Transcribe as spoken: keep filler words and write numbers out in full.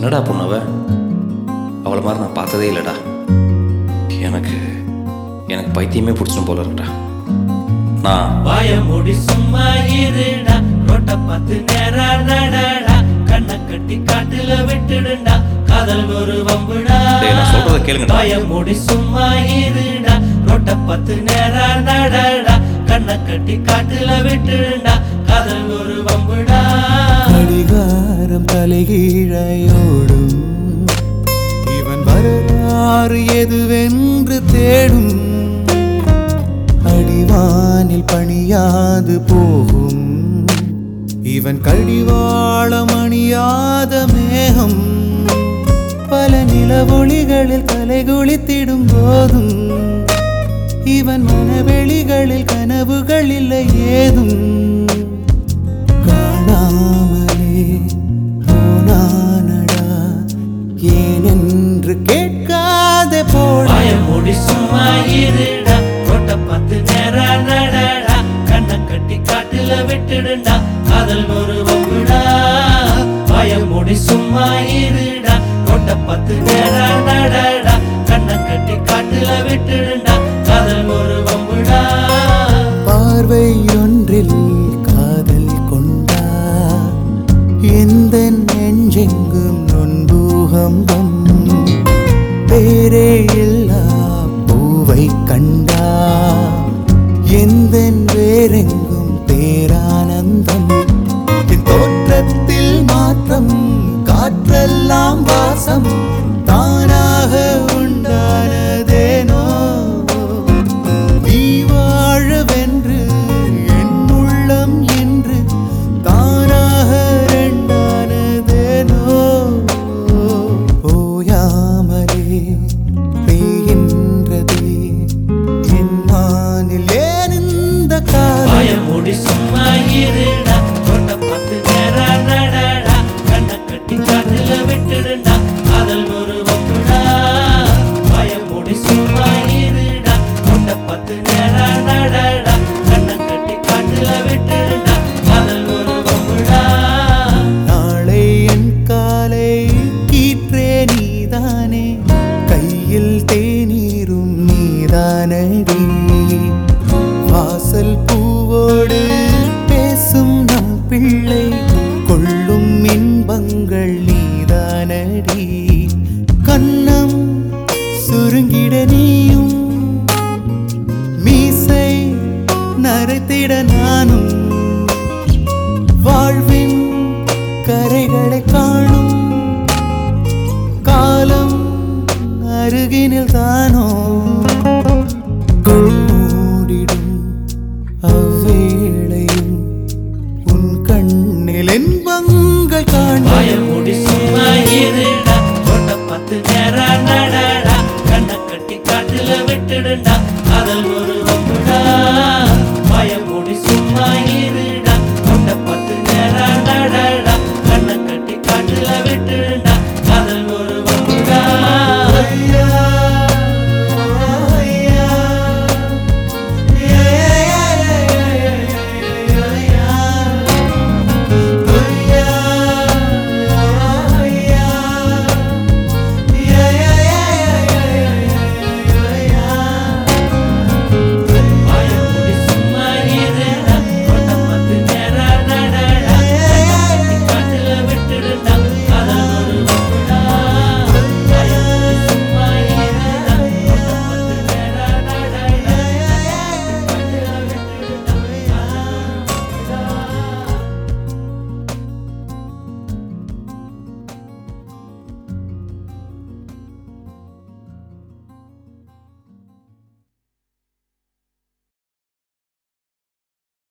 என்னடா பொண்ணவ, அவளை மாதிரி நான் பார்த்ததே இல்லைடா. எனக்கு எனக்கு பைத்தியமே பிடிச்சும் போல இருக்குடா. நான் வாய மூடி சும்மா இருடா, ரோட்ட பார்த்து நேரா நடடா, கண்ணை கட்டி காட்டுல விட்டுடுண்டா, காதல் ஒரு வம்புடா. நான் சொல்றத கேளுங்கடா. வாய மூடி சும்மா இருடா, ரோட்ட பார்த்து நேரா நடடா, கண்ணை கட்டி காட்டுல விட்டுடுண்டா, காதல் ஒரு வம்புடா. கடிகாரம் தலைகீழையோடும், இவன் வரலாறு எதுவென்று தேடும், அடிவானில் பணியாது போகும், இவன் கடிவாளம் அணியாத மேகம், பல நிலவொளிகளில் கலைகுளித்திடும் போதும், இவன் மனவெளிகளில் கனவுகள் இல்லை ஏதும், காணாமலே போனானடா ஏனென்று கேட்காதே போட. வாய மூடி சும்மா இருடா, ரோட்ட பார்த்து நேரா நடடா, கண்ணை கட்டி காட்டுல விட்டுடுண்டா, காதல் ஒரு வம்புடா. வாய மூடி சும்மா இருடா, ரோட்ட பார்த்து நேரா நடடா, கண்ணை கட்டி காட்டுல விட்டுடுண்டா, காதல் ஒரு வம்புடா. பார்வை ஒன்றில் காதல் கொண்டா, எந்த நெஞ்செங்கும் நொன்பூகம்பம், பேரே இல்லா பூவை கண்டா, எந்த வேறெங்கும் பேரானந்தம், என் தோற்றத்தில் மாற்றம், காற்றெல்லாம் வாசம், தானாக உண்டானதேனோ, நீ வாழவென்று என் உள்ளம் என்று தானாக ரெண்டானதேனோ, ஓயாமலே பெய்கின்றதே என் மானில் ஏன் இந்த காலம். வாய மூடி சும்மா இருடா, ரோட்ட பார்த்து நேரா நடடா, கண்ணை கட்டி காட்டுல விட்டுடுண்டா, காதல் ஒரு வம்புடா. வாய மூடி சும்மா இருடா, ரோட்ட பார்த்து நேரா நடடா, கண்ணை கட்டி காட்டுல விட்டுடுண்டா, காதல் ஒரு வம்புடா. நாளை என் காலை கீற்றே நீதானே, கையில் தேநீரும் நீதானடி, வாசல் பூவோடு பேசும் நம் பிள்ளை, கொள்ளும் இன்பங்கள் நீதானடி, கண்ணம் சுருங்கிட நீயும், மீசை நரைத்திட நானும், வாழ்வின் கரைகளை காணும் காலம் அருகினில் தானோ, மூடிடும் அவ்வேளையும் உன் கண்ணில் இன்பங்கள் காண. வாய மூடி சும்மா இருடா, ரோட்ட பார்த்து நேரா நடடா, கண்ணை கட்டி காட்டுல விட்டுடுண்டா,